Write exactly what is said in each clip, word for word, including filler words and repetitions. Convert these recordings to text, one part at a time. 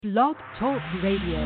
Blog Talk Radio.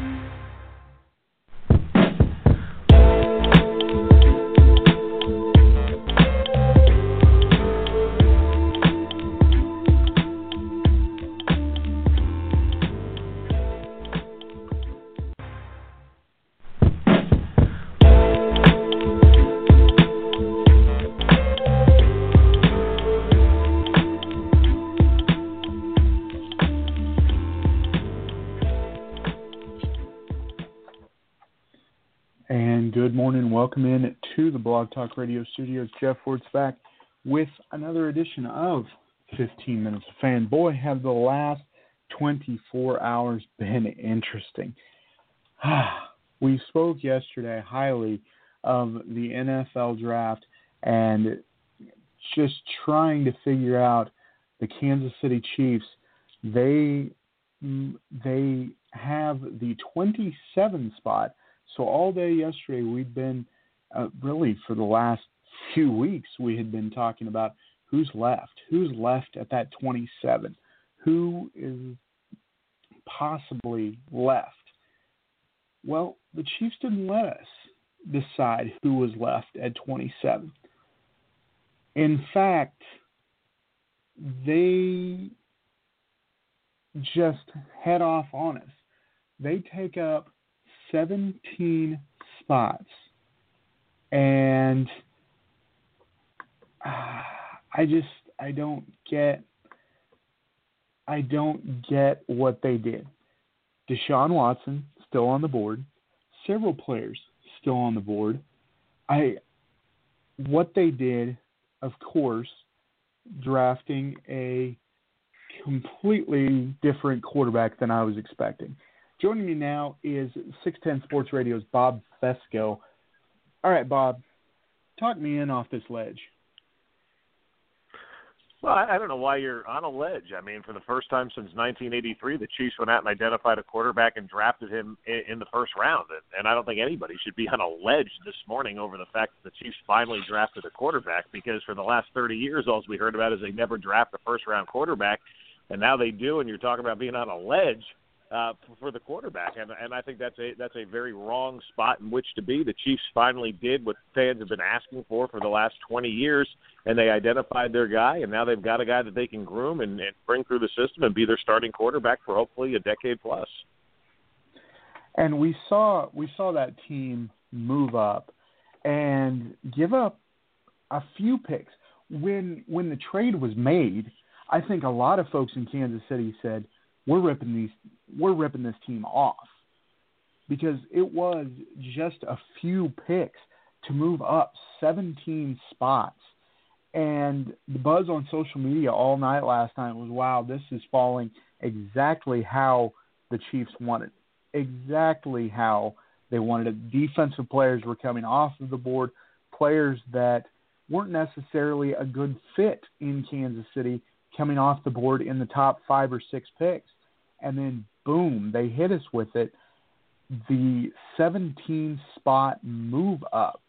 Good morning. Welcome in to the Blog Talk Radio studios. Jeff Ward's back with another edition of fifteen minutes of Fan. Boy, have the last twenty-four hours been interesting. We spoke yesterday highly of the N F L draft and just trying to figure out the Kansas City Chiefs. They, they have the twenty-seven spot. So all day yesterday, we've been, uh, really for the last few weeks, we had been talking about who's left, who's left at that twenty-seven, who is possibly left. Well, the Chiefs didn't let us decide who was left at twenty-seven. In fact, they just head off on us. They take up seventeen spots, and uh, I just I don't get I don't get what they did. Deshaun Watson still on the board, several players still on the board. I what they did, of course, drafting a completely different quarterback than I was expecting. Joining me now is six ten Sports Radio's Bob Fesco. All right, Bob, talk me in off this ledge. Well, I don't know why you're on a ledge. I mean, for the first time since nineteen eighty-three, the Chiefs went out and identified a quarterback and drafted him in the first round. And I don't think anybody should be on a ledge this morning over the fact that the Chiefs finally drafted a quarterback, because for the last thirty years, all we heard about is they never draft a first-round quarterback, and now they do, and you're talking about being on a ledge. Uh, for, for the quarterback, and, and I think that's a that's a very wrong spot in which to be. The Chiefs finally did what fans have been asking for for the last twenty years, and they identified their guy, and now they've got a guy that they can groom and, and bring through the system and be their starting quarterback for hopefully a decade plus. And we saw we saw that team move up and give up a few picks. When when the trade was made, I think a lot of folks in Kansas City said, We're ripping these. We're ripping this team off, because it was just a few picks to move up seventeen spots, and the buzz on social media all night last night was, "Wow, this is falling exactly how the Chiefs wanted, exactly how they wanted it." Defensive players were coming off of the board, players that weren't necessarily a good fit in Kansas City coming off the board in the top five or six picks. And then, boom, they hit us with it, the seventeen-spot move up.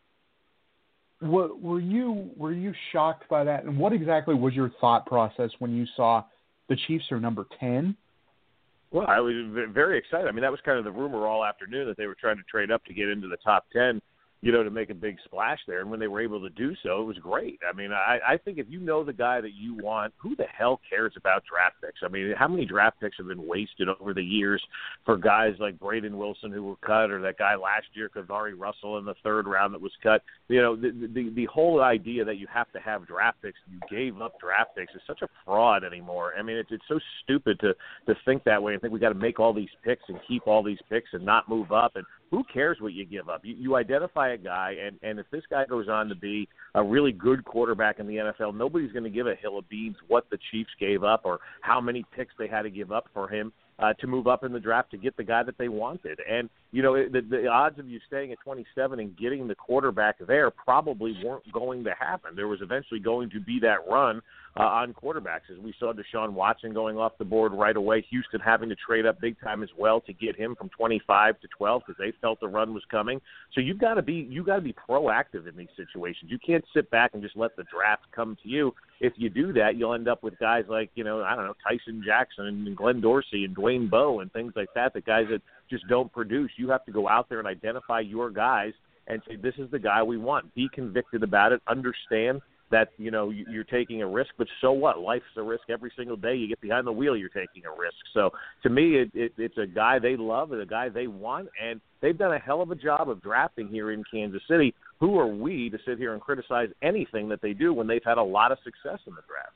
What, were you were you shocked by that? And what exactly was your thought process when you saw the Chiefs are number ten? Well, I was very excited. I mean, that was kind of the rumor all afternoon, that they were trying to trade up to get into the top ten, you know, to make a big splash there. And when they were able to do so, it was great. I mean, I, I think if you know the guy that you want, who the hell cares about draft picks? I mean, how many draft picks have been wasted over the years for guys like Braden Wilson who were cut, or that guy last year, Kavari Russell, in the third round that was cut? You know, the, the, the whole idea that you have to have draft picks, you gave up draft picks, is such a fraud anymore. I mean, it's, it's so stupid to, to think that way and think we got to make all these picks and keep all these picks and not move up. And who cares what you give up? You, you identify a guy, and, and if this guy goes on to be a really good quarterback in the N F L, nobody's going to give a hill of beans what the Chiefs gave up or how many picks they had to give up for him uh, to move up in the draft to get the guy that they wanted. And, you know, the, the odds of you staying at twenty-seven and getting the quarterback there probably weren't going to happen. There was eventually going to be that run uh, on quarterbacks, as we saw Deshaun Watson going off the board right away, Houston having to trade up big time as well to get him from twenty-five to twelve because they felt the run was coming. So you've got to be you got to be proactive in these situations. You can't sit back and just let the draft come to you. if you do that, you'll end up with guys like, you know, I don't know, Tyson Jackson and Glenn Dorsey and Dwayne Bowe and things like that, the guys that just don't produce. You have to go out there and identify your guys and say, this is the guy we want. Be convicted about it. Understand that, you know, you're taking a risk, but so what? Life's a risk every single day. You get behind the wheel, you're taking a risk. So to me, it, it, it's a guy they love and a guy they want, and they've done a hell of a job of drafting here in Kansas City. Who are we to sit here and criticize anything that they do when they've had a lot of success in the draft?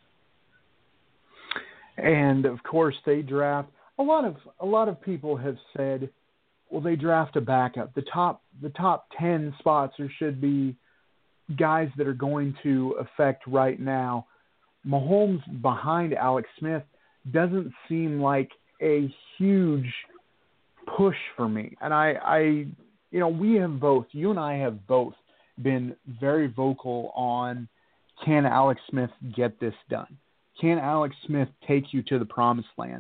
And of course, they draft a lot of a lot of people have said, well, they draft a backup. The top the top ten spots there should be guys that are going to affect right now. Mahomes behind Alex Smith doesn't seem like a huge push for me. And I, I, you know, we have both, you and I have both been very vocal on, can Alex Smith get this done? Can Alex Smith take you to the promised land?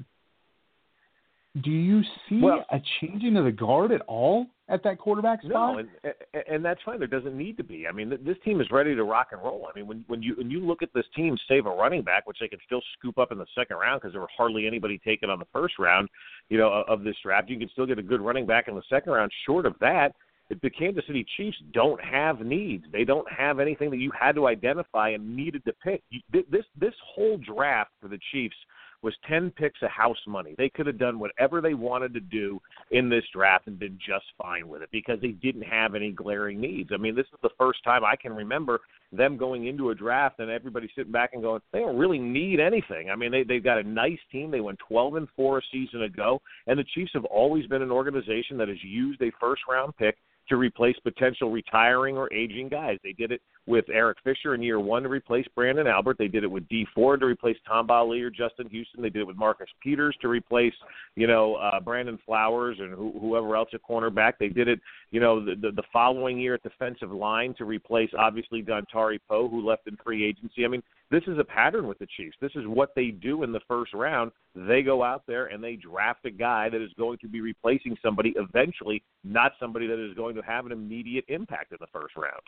Do you see well, a changing of the guard at all at that quarterback spot? No, and, and that's fine. There doesn't need to be. I mean, this team is ready to rock and roll. I mean, when when you when you look at this team save a running back, which they can still scoop up in the second round because there were hardly anybody taken on the first round, you know, of this draft, you can still get a good running back in the second round. Short of that, the Kansas City Chiefs don't have needs. They don't have anything that you had to identify and needed to pick. You, this this whole draft for the Chiefs was ten picks of house money. They could have done whatever they wanted to do in this draft and been just fine with it because they didn't have any glaring needs. I mean, this is the first time I can remember them going into a draft and everybody sitting back and going, they don't really need anything. I mean, they, they've got a nice team. They went twelve and four a season ago, and the Chiefs have always been an organization that has used a first-round pick to replace potential retiring or aging guys. They did it with Eric Fisher in year one to replace Brandon Albert. They did it with Dee Ford to replace Tom Bali or Justin Houston. They did it with Marcus Peters to replace, you know, uh, Brandon Flowers and who, whoever else at cornerback. They did it, you know, the, the, the following year at defensive line to replace, obviously, Dontari Poe, who left in free agency. I mean, this is a pattern with the Chiefs. This is what they do in the first round. They go out there and they draft a guy that is going to be replacing somebody eventually, not somebody that is going to have an immediate impact in the first round.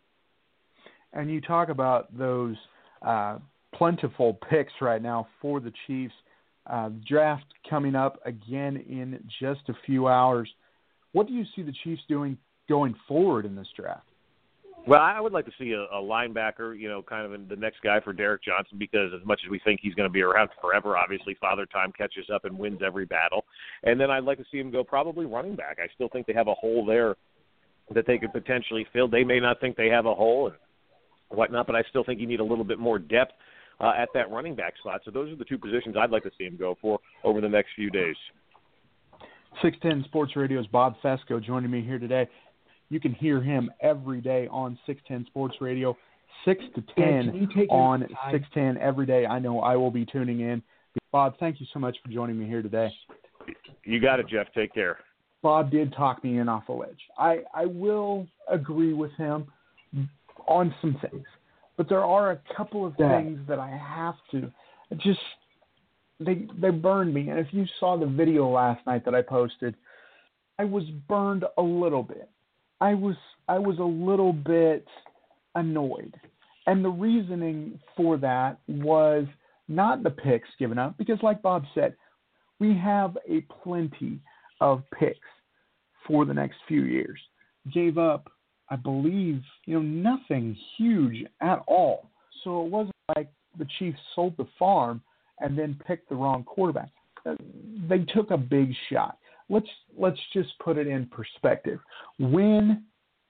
And you talk about those uh, plentiful picks right now for the Chiefs. Uh, draft coming up again in just a few hours. What do you see the Chiefs doing going forward in this draft? Well, I would like to see a, a linebacker, you know, kind of the next guy for Derek Johnson, because as much as we think he's going to be around forever, obviously Father Time catches up and wins every battle. And then I'd like to see him go probably running back. I still think they have a hole there that they could potentially fill. They may not think they have a hole and whatnot, but I still think you need a little bit more depth uh, at that running back spot. So those are the two positions I'd like to see him go for over the next few days. six ten Sports Radio's Bob Fesco joining me here today. You can hear him every day on six ten Sports Radio, six to ten on six ten every day. I know I will be tuning in. Bob, thank you so much for joining me here today. You got it, Jeff. Take care. Bob did talk me in off a ledge. I, I will agree with him on some things, but there are a couple of yeah. things that I have to just they they burned me. And if you saw the video last night that I posted, I was burned a little bit. I was I was a little bit annoyed. And the reasoning for that was not the picks given up, because like Bob said, we have a plenty of picks for the next few years. Gave up, I believe, you know, nothing huge at all. So it wasn't like the Chiefs sold the farm and then picked the wrong quarterback. They took a big shot. Let's let's just put it in perspective. When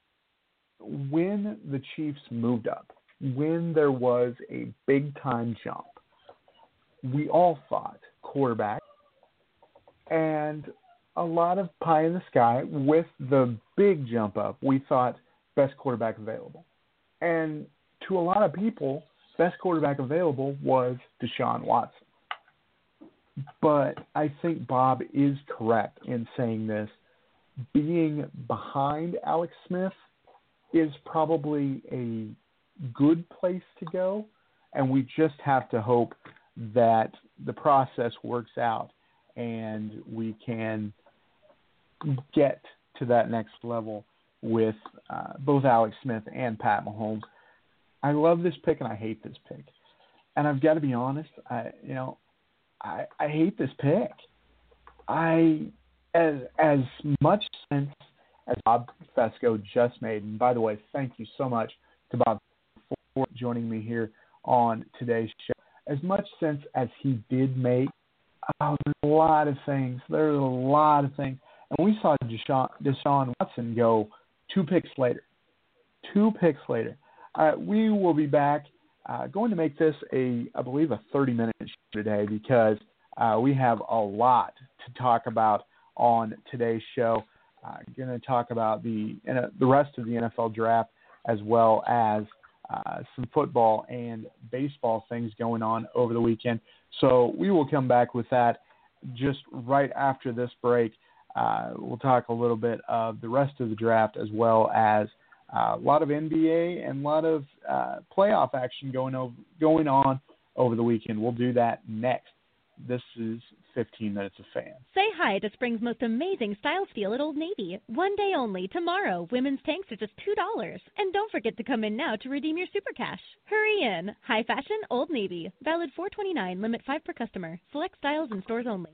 when the Chiefs moved up, when there was a big time jump, we all thought quarterback, and a lot of pie in the sky with the big jump up. We thought best quarterback available, and to a lot of people, best quarterback available was Deshaun Watson. But I think Bob is correct in saying this. Being behind Alex Smith is probably a good place to go, and we just have to hope that the process works out and we can get to that next level with uh, both Alex Smith and Pat Mahomes. I love this pick and I hate this pick. and I've got to be honest, I you know, I I hate this pick. I as as much sense as Bob Fesco just made, and by the way, thank you so much to Bob for joining me here on today's show. As much sense as he did make, oh, there's a lot of things. There's a lot of things. And we saw Deshaun, Deshaun Watson go two picks later. Two picks later. Uh, we will be back. Uh, going to make this a, I believe, a thirty-minute show today because uh, we have a lot to talk about on today's show. Uh, going to talk about the uh, the rest of the N F L draft as well as uh, some football and baseball things going on over the weekend. So we will come back with that just right after this break. Uh, we'll talk a little bit of the rest of the draft as well as uh, a lot of N B A and a lot of uh, playoff action going over, going on over the weekend. We'll do that next. This is fifteen minutes of Fan. Say hi to spring's most amazing style steal at Old Navy. One day only, tomorrow, women's tanks are just two dollars. And don't forget to come in now to redeem your super cash. Hurry in. High fashion, Old Navy. Valid four twenty-nine, limit five per customer. Select styles and stores only.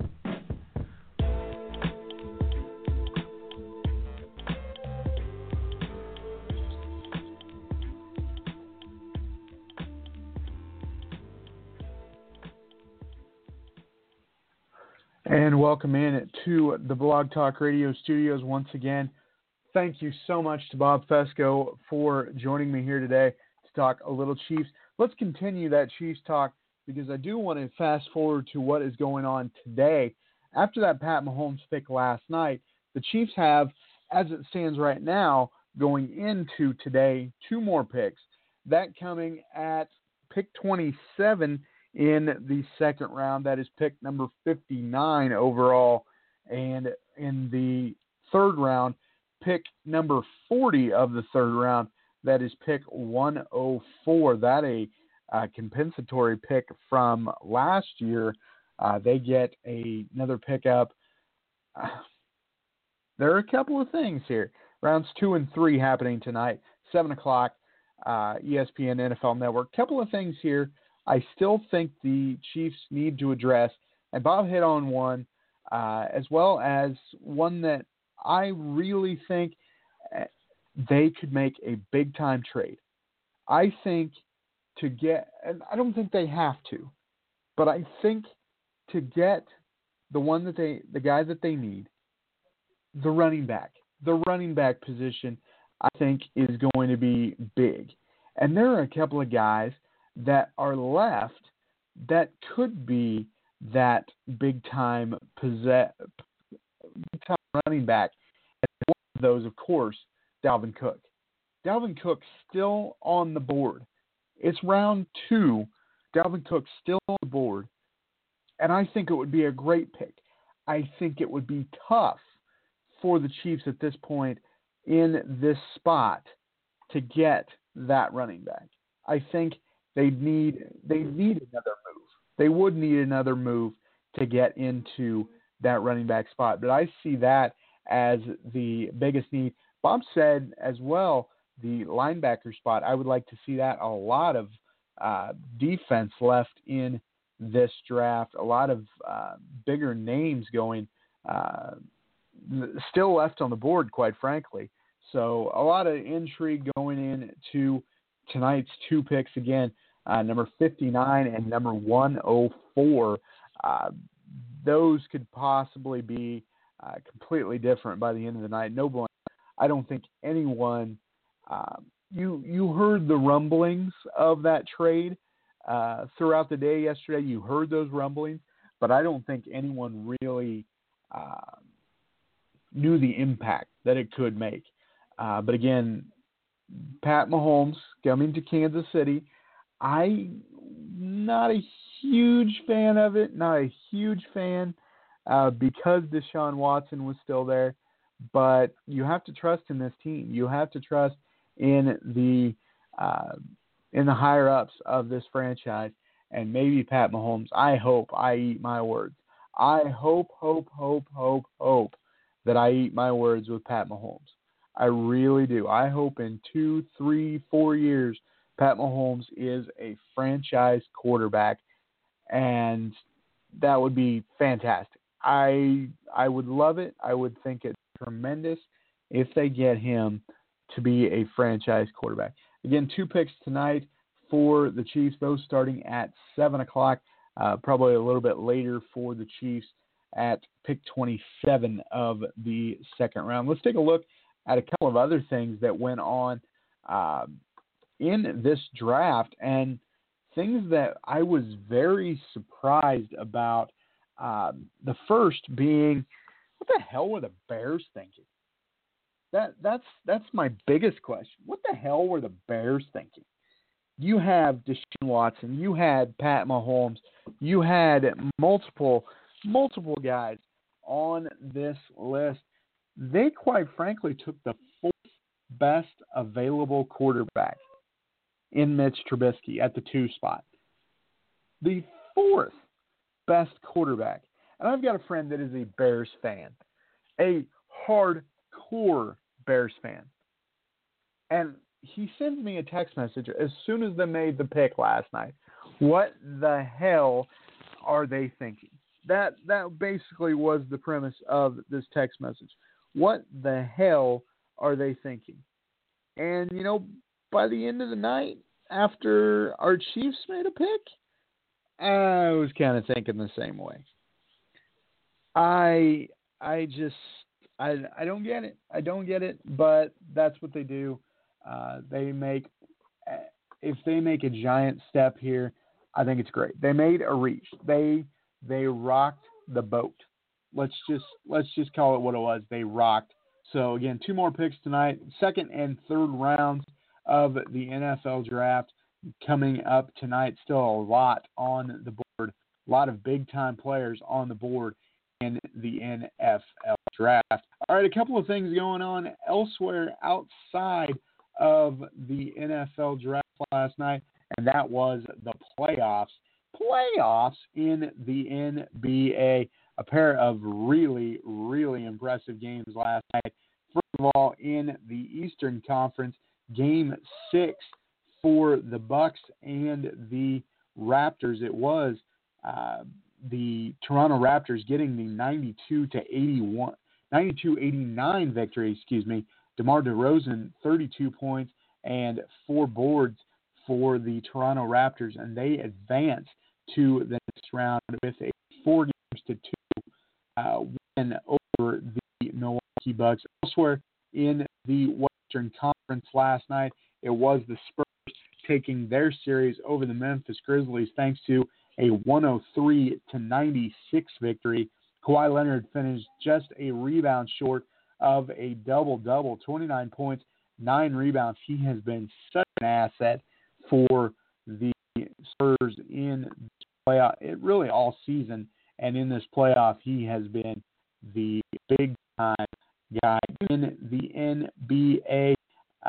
And welcome in to the Blog Talk Radio studios once again. Thank you so much to Bob Fesco for joining me here today to talk a little Chiefs. Let's continue that Chiefs talk because I do want to fast forward to what is going on today. After that Pat Mahomes pick last night, the Chiefs have, as it stands right now, going into today, two more picks. That coming at pick twenty-seven in the second round. That is pick number fifty-nine overall. And in the third round, pick number forty of the third round. That is pick one oh four. That a uh, compensatory pick from last year. Uh, they get a, another pickup. Uh, there are a couple of things here. Rounds two and three happening tonight, seven o'clock, uh, E S P N N F L Network. Couple of things here I still think the Chiefs need to address, and Bob hit on one, uh, as well as one that I really think they could make a big-time trade. I think to get, and I don't think they have to, but I think to get the one that they, the guy that they need, the running back, the running back position, I think is going to be big. And there are a couple of guys that are left that could be that big-time possess, big-time running back. And one of those, of course, Dalvin Cook. Dalvin Cook still on the board. It's round two. Dalvin Cook still on the board. And I think it would be a great pick. I think it would be tough for the Chiefs at this point in this spot to get that running back. I think they need they need another move. They would need another move to get into that running back spot. But I see that as the biggest need. Bob said as well, the linebacker spot, I would like to see that. A lot of uh, defense left in this draft. A lot of uh, bigger names going, uh, still left on the board, quite frankly. So a lot of intrigue going into tonight's two picks again. Uh, number fifty-nine and number one oh four. Uh, those could possibly be uh, completely different by the end of the night. No one, I don't think anyone. Uh, you you heard the rumblings of that trade uh, throughout the day yesterday. You heard those rumblings, but I don't think anyone really uh, knew the impact that it could make. Uh, but again, Pat Mahomes coming to Kansas City. I'm not a huge fan of it, not a huge fan uh, because Deshaun Watson was still there. But you have to trust in this team. You have to trust in the uh, in the higher ups of this franchise, and maybe Pat Mahomes. I hope I eat my words. I hope, hope, hope, hope, hope that I eat my words with Pat Mahomes. I really do. I hope in two, three, four years Pat Mahomes is a franchise quarterback, and that would be fantastic. I I would love it. I would think it's tremendous if they get him to be a franchise quarterback. Again, two picks tonight for the Chiefs, those starting at seven o'clock, uh, probably a little bit later for the Chiefs at pick twenty-seven of the second round. Let's take a look at a couple of other things that went on uh, in this draft and things that I was very surprised about. Uh, the first being, what the hell were the Bears thinking? That that's that's my biggest question. What the hell were the Bears thinking? You have Deshaun Watson, you had Pat Mahomes, you had multiple multiple guys on this list. They quite frankly took the fourth best available quarterback in Mitch Trubisky at the two spot. The fourth best quarterback. And I've got a friend that is a Bears fan, a hardcore Bears fan. And he sends me a text message as soon as they made the pick last night. What the hell are they thinking? That that basically was the premise of this text message. What the hell are they thinking? And, you know, by the end of the night, after our Chiefs made a pick, I was kind of thinking the same way. I I just I I don't get it. I don't get it. But that's what they do. Uh, they make if they make a giant step here, I think it's great. They made a reach. They they rocked the boat. Let's just let's just call it what it was. They rocked. So again, two more picks tonight, second and third rounds of the N F L draft coming up tonight. Still a lot on the board, a lot of big-time players on the board in the N F L draft. All right, a couple of things going on elsewhere outside of the N F L draft last night, and that was the playoffs. Playoffs in the N B A. A pair of really, really impressive games last night. First of all, in the Eastern Conference, Game Six for the Bucks and the Raptors. It was uh, the Toronto Raptors getting the ninety-two to eighty-one, ninety-two eighty-nine victory. Excuse me. DeMar DeRozan, thirty-two points and four boards for the Toronto Raptors, and they advance to the next round with a four games to two uh, win over the Milwaukee Bucks. Elsewhere in the Western Conference last night, it was the Spurs taking their series over the Memphis Grizzlies thanks to a one oh three to ninety-six victory. Kawhi Leonard finished just a rebound short of a double-double, twenty-nine points, nine rebounds. He has been such an asset for the Spurs in this playoff, it really all season. And in this playoff, he has been the big-time guy in the N B A. Uh,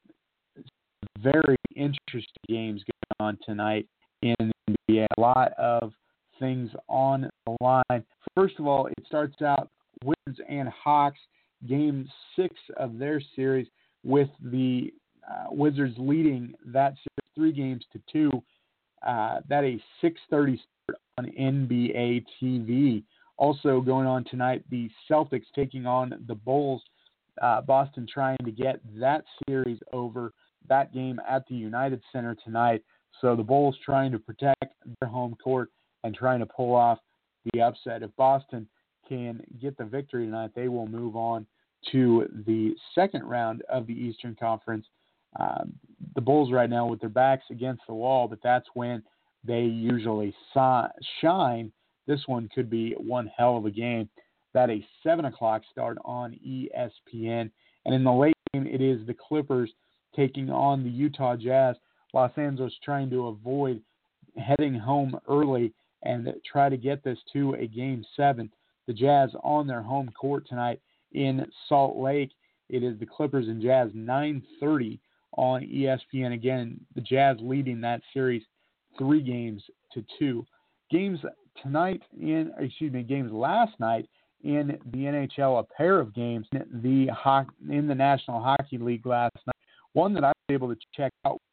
very interesting games going on tonight in the N B A. A lot of things on the line. First of all, it starts out Wizards and Hawks, game six of their series, with the uh, Wizards leading that series three games to two. Uh, that a six thirty start on N B A T V. Also going on tonight, the Celtics taking on the Bulls. Uh, Boston trying to get that series over, that game at the United Center tonight. So the Bulls trying to protect their home court and trying to pull off the upset. If Boston can get the victory tonight, they will move on to the second round of the Eastern Conference. Um, the Bulls right now with their backs against the wall, but that's when they usually si- shine. This one could be one hell of a game. That a seven o'clock start on E S P N. And in the late game, it is the Clippers taking on the Utah Jazz. Los Angeles trying to avoid heading home early and try to get this to a game seven. The Jazz on their home court tonight in Salt Lake. It is the Clippers and Jazz, nine thirty on E S P N. Again, the Jazz leading that series three games to two. Games tonight in, excuse me, games last night in the N H L, a pair of games in the, in the National Hockey League last night. One that I was able to check out was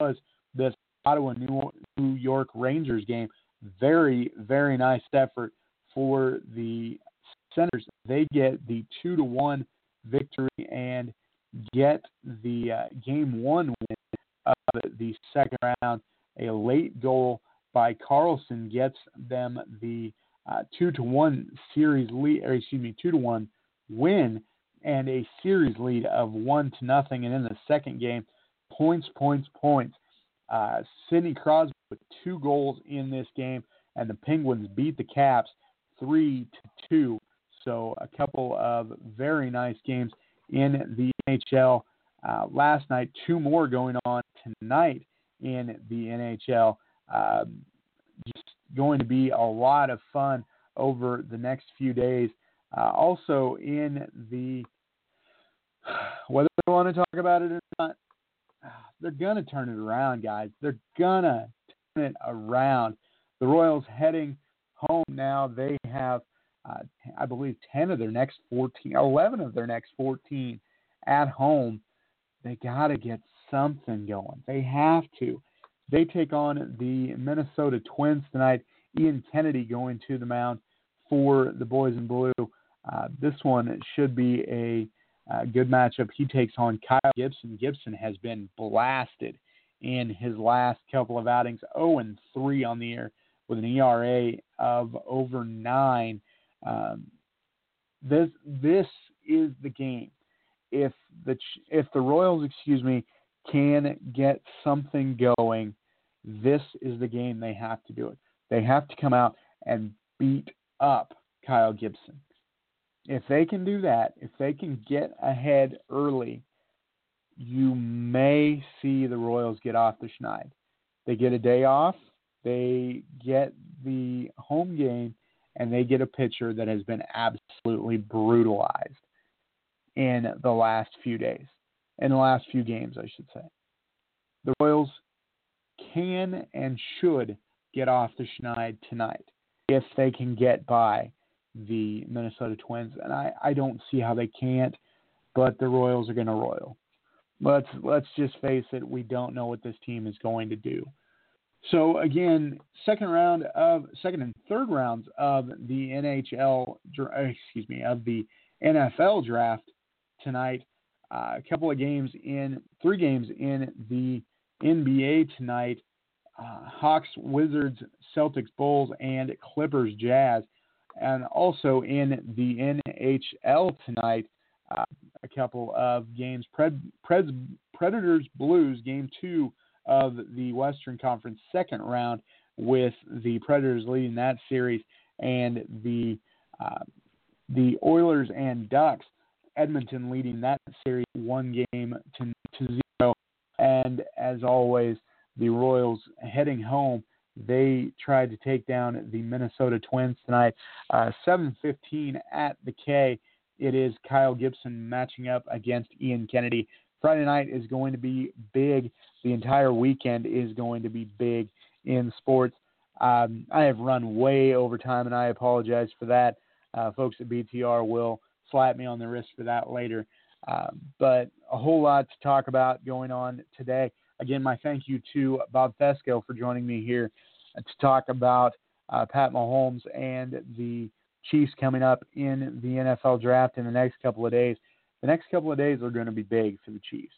this Ottawa New York Rangers game. Very, very nice effort for the Senators. They get the two to one victory and get the uh, game one win of the second round. A late goal by Carlson gets them the uh, two to one series lead, or excuse me, two to one win and a series lead of one to nothing. And in the second game, points, points, points. Uh, Sidney Crosby with two goals in this game, and the Penguins beat the Caps three to two. So a couple of very nice games in the N H L. Uh, last night, two more going on tonight in the N H L. Um, just going to be a lot of fun over the next few days. Uh, also in the, whether they want to talk about it or not, they're going to turn it around, guys. They're going to turn it around. The Royals heading home now. They have, uh, I believe, ten of their next fourteen, eleven of their next fourteen at home. They got to get something going. They have to. They take on the Minnesota Twins tonight. Ian Kennedy going to the mound for the Boys in Blue. Uh, this one should be a uh, good matchup. He takes on Kyle Gibson. Gibson has been blasted in his last couple of outings, oh and three on the year with an E R A of over nine. Um, this this is the game. If the if the Royals, excuse me, can get something going, this is the game they have to do it. They have to come out and beat up Kyle Gibson. If they can do that, if they can get ahead early, you may see the Royals get off the schneid. They get a day off, they get the home game, and they get a pitcher that has been absolutely brutalized in the last few days, in the last few games, I should say. The Royals can and should get off the schneid tonight if they can get by the Minnesota Twins, and I, I don't see how they can't, but the Royals are going to royal. Let's let's just face it, we don't know what this team is going to do. So again, second round of second and third rounds of the N H L, excuse me, of the N F L draft tonight. Uh, a couple of games in, three games in the N B A tonight. Uh, Hawks, Wizards, Celtics, Bulls, and Clippers, Jazz. And also in the N H L tonight, uh, a couple of games. Pred, Pred, Predators, Blues, game two of the Western Conference second round, with the Predators leading that series, and the uh, the Oilers and Ducks, Edmonton leading that series one game to, to zero. And as always, the Royals heading home. They tried to take down the Minnesota Twins tonight. Uh, seven fifteen at the K. It is Kyle Gibson matching up against Ian Kennedy. Friday night is going to be big. The entire weekend is going to be big in sports. Um, I have run way over time, and I apologize for that. Uh, folks at B T R will slap me on the wrist for that later. Uh, but a whole lot to talk about going on today. Again, my thank you to Bob Fesco for joining me here to talk about uh, Pat Mahomes and the Chiefs coming up in the N F L draft in the next couple of days. The next couple of days are going to be big for the Chiefs.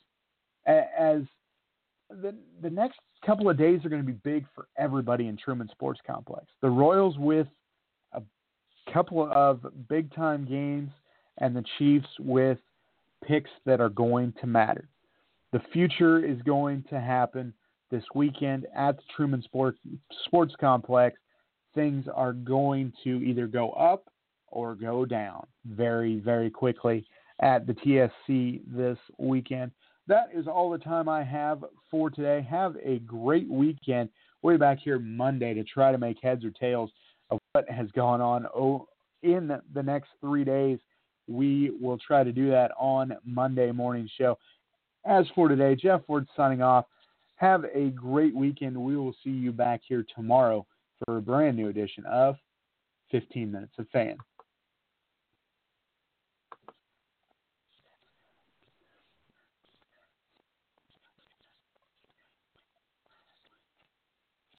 As the, the next couple of days are going to be big for everybody in Truman Sports Complex. The Royals with a couple of big-time games, and the Chiefs with picks that are going to matter. The future is going to happen this weekend at the Truman Sports, Sports Complex. Things are going to either go up or go down very, very quickly at the T S C this weekend. That is all the time I have for today. Have a great weekend. We'll be back here Monday to try to make heads or tails of what has gone on in the next three days. We will try to do that on Monday morning show. As for today, Jeff Ward signing off. Have a great weekend. We will see you back here tomorrow for a brand new edition of fifteen minutes of Fan.